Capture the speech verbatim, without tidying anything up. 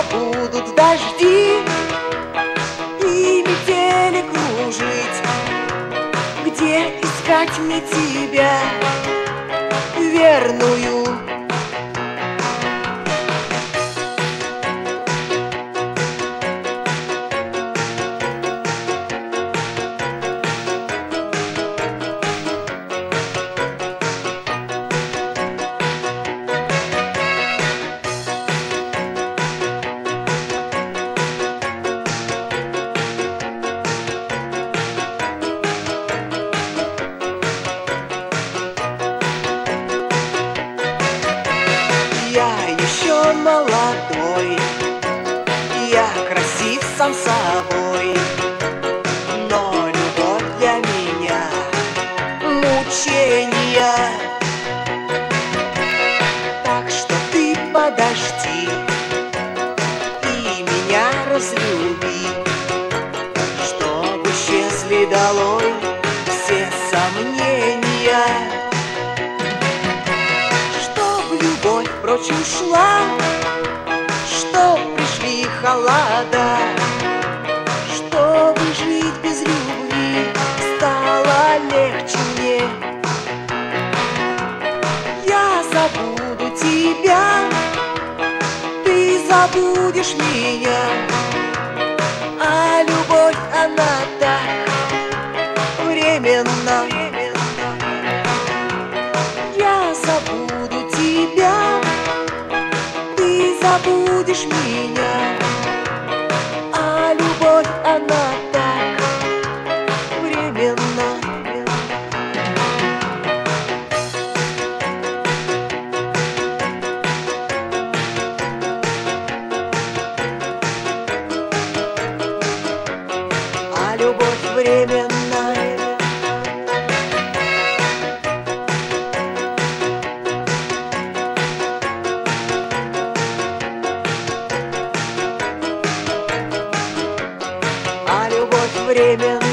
будут дожди и метели кружить, где искать мне тебя верную? Я еще молодой, я красив сам собой, но любовь для меня мучения. Так что ты подожди и меня разлюби, чтобы исчезли долой все сомнения. Любовь прочь ушла, что пришли холода, чтобы жить без любви стало легче мне. Я забуду тебя, ты забудешь меня, а любовь она так временна. Я забуду тебя, ты забудешь меня, а любовь она так временна. А любовь временна. Время